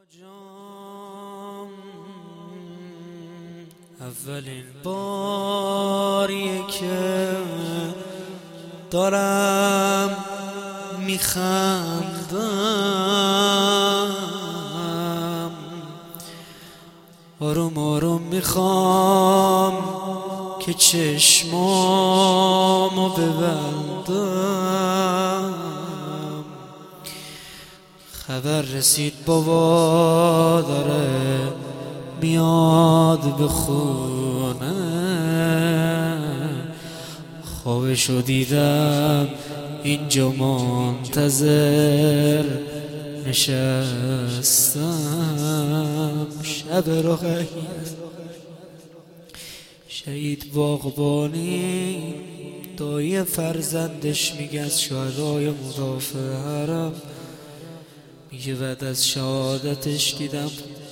جام اولین باریه که دارم میخندم، آروم آروم میخوام که چشمامو ببندم. خبر رسید بابا داره میاد به خونه، خوابشو دیدم اینجا منتظر نشستم. شب رقیب شهید باغبانی دایی فرزندش میگه از شهدای مدافع حرم، میگه بعد از شهادتش دیدم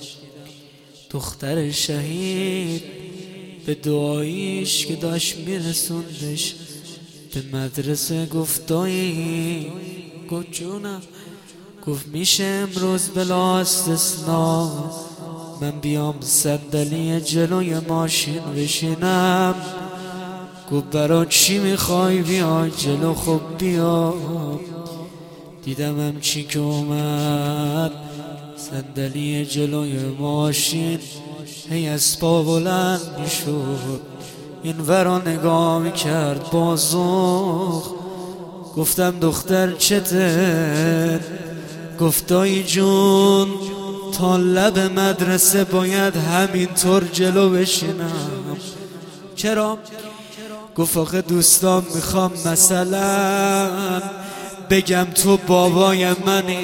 دختر شهید به دعاییش که داشت میرسوندش به مدرسه گفت دایی، گفت جونم، گفت میشه امروز بلا استثنا من بیام صندلی جلوی ماشین بشینم؟ گفت برا چی میخوای بیای جلو؟ خب بیا. دیدم همچی که اومد صندلی جلوی ماشین هی از پا بلند میشد، این ورا نگاه میکرد بازوخ. گفتم دختر چته؟ گفت دایی جون تا لب مدرسه باید همینطور جلو بشینم. چرا؟ گفت آخه دوستان میخوام مثلا بگم تو بابای منی.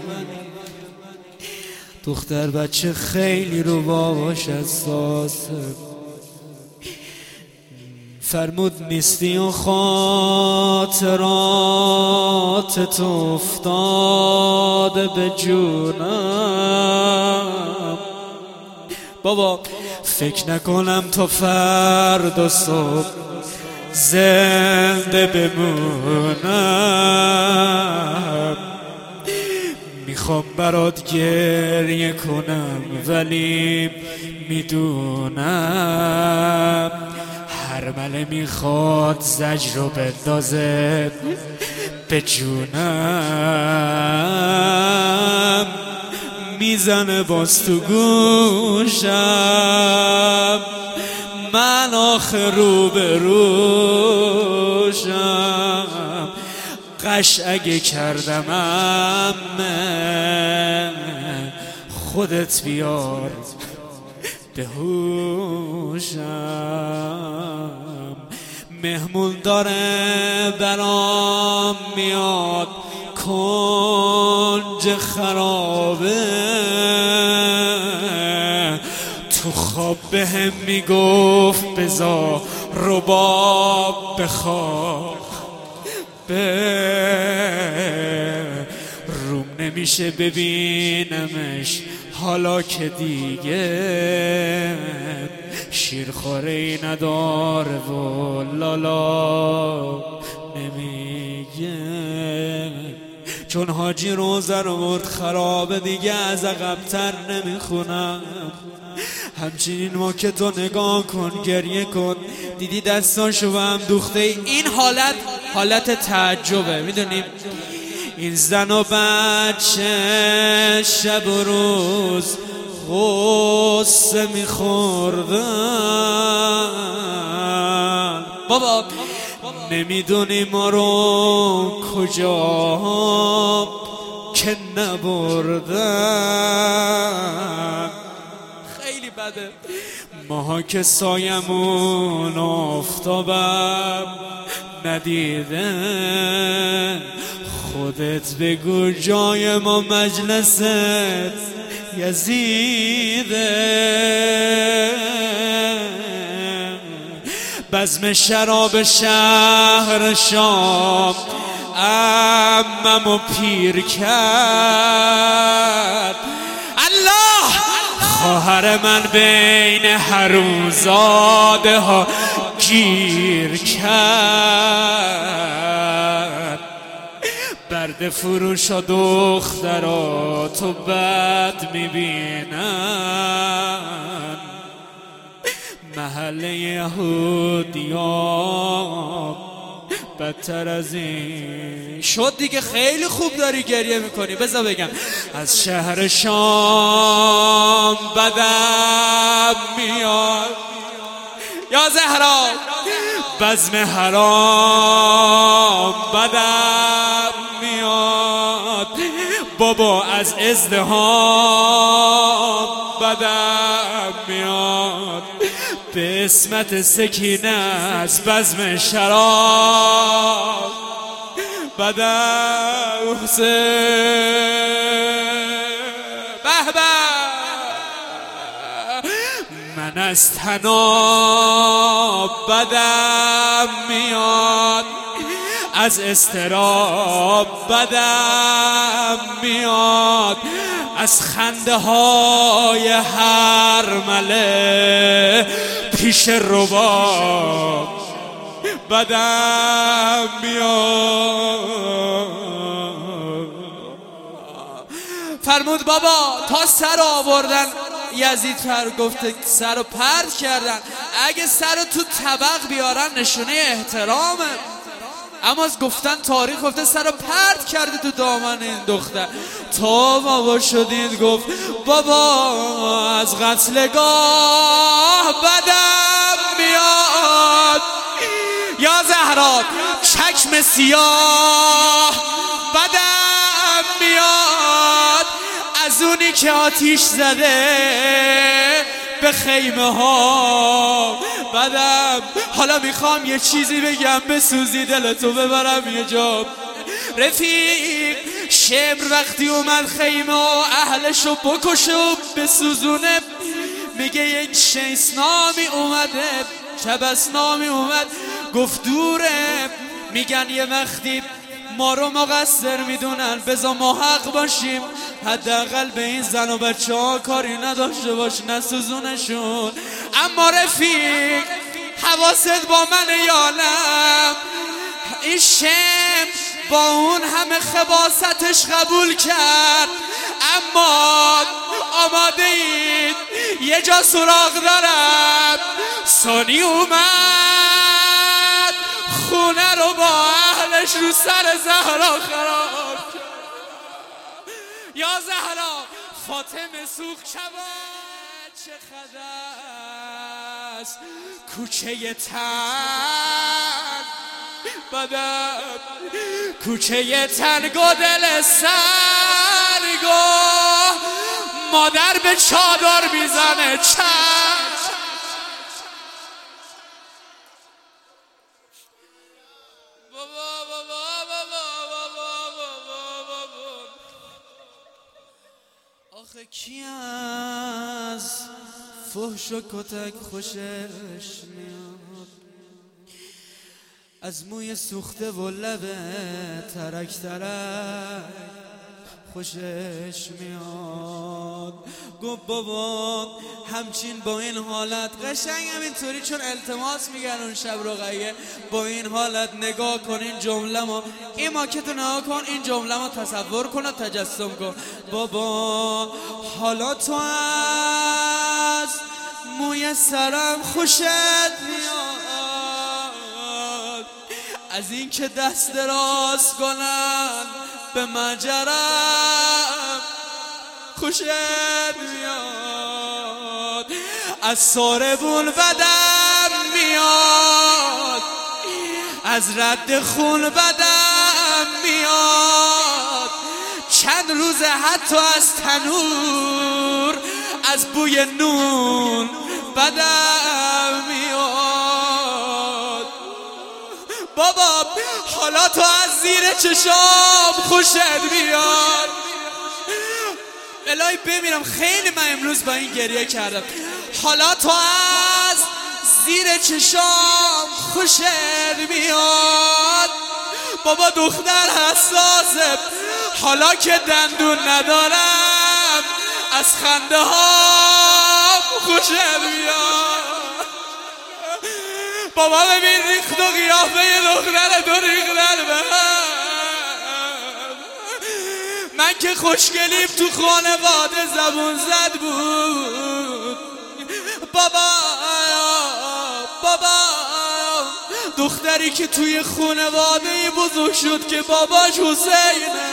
دختر بچه خیلی رو باباش حساسه، فرمود نیستی و خاطراتت افتاده به جونم. بابا فکر نکنم تا فردا صبح زنده بمونم، میخوام برات گریه کنم ولی میدونم هر مله میخواد زجر رو بندازه به جونم. میزنه باز تو گوشم من آخه رو به روشم، قش اگه کردم امه خودت بیار به هوشم. مهمون داره برام میاد کنج خرابه، تو خواب بهم میگفت بذار رباب بخواب روم نمیشه ببینمش حالا که دیگه شیرخواره ای نداره و لالا نمیگه، چون حاجی روزه رو برد خرابه دیگه از عقب‌تر نمیخونم. همچنین ما که تو نگاه کن گریه کن، دیدی دستاشو به هم دوخته، این حالت تعجبه. میدونیم این زن و بچه شب و روز غصه میخوردن. بابا نمیدونی ما رو کجا که نبردن. خیلی بده ماها که سایمون آفتابم ندیده، خودت بگو جای ما مجلست یزیده. بزم شراب شهر شام عممو پیر کرد. الله خواهر من بین هروزاده ها گیر کرد، بر پرده فروش و دخترا تو بد میبینن، محله یهودیان بدتر از این شد دیگه. خیلی خوب داری گریه میکنی. بذار بگم از شهر شام بدم میاد یا زهرا، بزم حرام بدم میاد، بابا از ازدحام بدم میاد، به اسمت سکینه از بزم شراب بدم به به. من از تناب بدم میاد، از استراب بدم میاد، از خنده های هرمله پیش رباب بدم میاد. فرمود بابا تا سر آوردن یزید گفته سر رو پرت کردن، اگه سر رو تو طبق بیارن نشونه احترامه، اما از گفتن تاریخ گفته سر رو پرت کرده تو دامن این دختر. تا بابا شدید گفت بابا از قتلگاه بدم میاد یا زهرا، چکم سیاه بدم میاد، از اونی که آتیش زده به خیمه ها بدم. حالا میخوام یه چیزی بگم بسوزی دلتو ببرم یه جا. رفیق شمر وقتی اومد خیمه و اهلشو بکشه و بسوزونه، میگه یک شیسنامی اومده، شبسنامی اومد، گفت دوره، میگن یه وقتی ما رو مقصر میدونن، بذار ما حق باشیم، حداقل به این زن و بچه ها کاری نداشته باش، نسوزونشون. اما رفیق حواست با من یا نه؟ این شم با اون همه خباستش قبول کرد، اما آماده اید یه جا سراغ دارم. سانی اومد خونه رو با اهلش رو سر زهرا خراب کرد. یا زهرا فاطمه سوخ شود چه خدست، کوچه تن بدم، کوچه تنگ و دل سرگو، مادر به چادر میزنه چند. آخه کی از فحش و کتک خوشش میاد، از موی سوخته و لب ترک ترک خوشش میاد. گفت بابا همچین با این حالت قشنگ همینطوری، چون التماس میگن اون شب رقیه، با این حالت نگاه کن این جمله ما، این ماکتو نگاه کن، این جمله ما تصور کن و تجسم کن. بابا حالا تو از موی سرم خوشت میاد، از این که دست دراز کنن به مجرم خوشت میاد، از ساربون بدم میاد، از رد خون بدم میاد، چند روز حتی از تنور از بوی نون بدم میاد. بابا حالا تو از زیر چشام خوشت میاد. الهی بمیرم خیلی من امروز با این گریه کردم. حالا تو از زیر چشام خوشت میاد. بابا دختر حساسه، حالا که دندون ندارم از خنده ها خوشت میاد. بابا ببین ریخت و قیافه دختر تو ریختن به هم. من که خوشگلیم تو خانواده زبون زد بود. بابا دختری که توی خانواده بزرگ شد که باباش حسینه،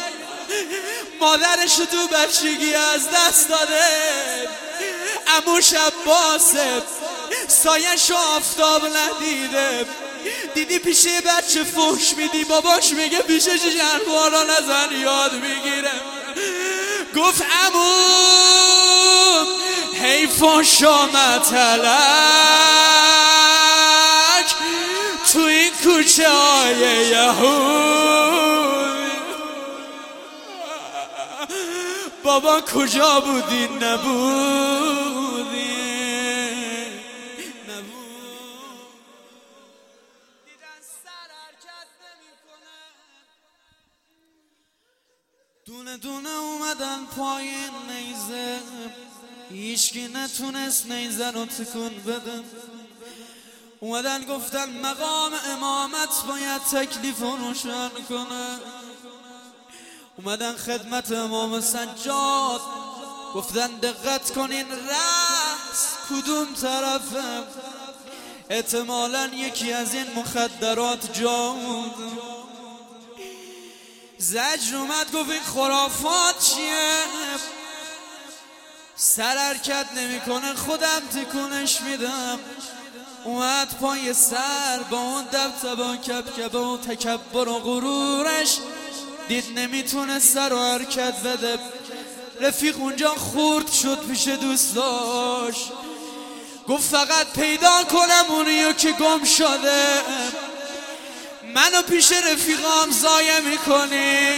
مادرش تو بچگی از دست داده، عموش عباسه سایش آفتاب ندیده، دیدی پیش بچه فحش میدی، باباش میگه پیشش جنوارا نزن یاد میگیره. گفت عمو حیفاش آمد تو این کوچه های یهود. بابا کجا بودی؟ نبودی. دیدن سر حرکت نمی‌کنه، دونه دونه اومدن پایین نیزه، هیچکی نتونست نیزه رو تکون بده. اومدن گفتن مقام امامت باید تکلیف رو روشن کنه. اومدن خدمت امام سجاد، گفتن دقت کنین رأس کدوم طرفه، احتمالاً یکی از این مخدرات جامود. زجر اومد گفت این خرافات چیه؟ سر حرکت نمیکنه، خودم تکونش میدم. اومد پای سر با اون دبدبه کبکبه و تکبر و غرورش، دید نمیتونه سر و حرکت بده. رفیق اونجا خورد شد پیش دوستاش، گفت فقط پیدا کنم اونیو که گم شده، منو پیش رفیقام ضایع میکنی.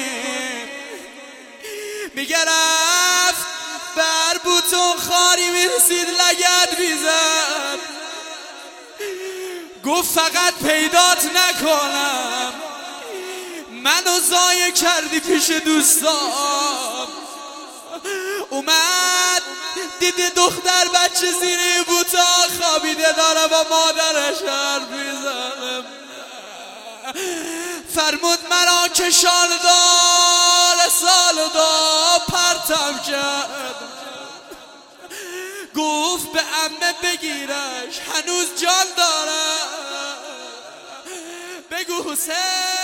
میگه رفت بر بوتون خاری میرسید لگد میزد، گفت فقط پیدات نکنم، منو ضایع کردی پیش دوستام. اومد دیدی دختر بچه زیر بوتا خوابیده داره با مادرش حرف میزنه. فرمود مرا که شالدار سالدا پرتم کرد، گفت به عمه بگیرش هنوز جان داره، بگو حسین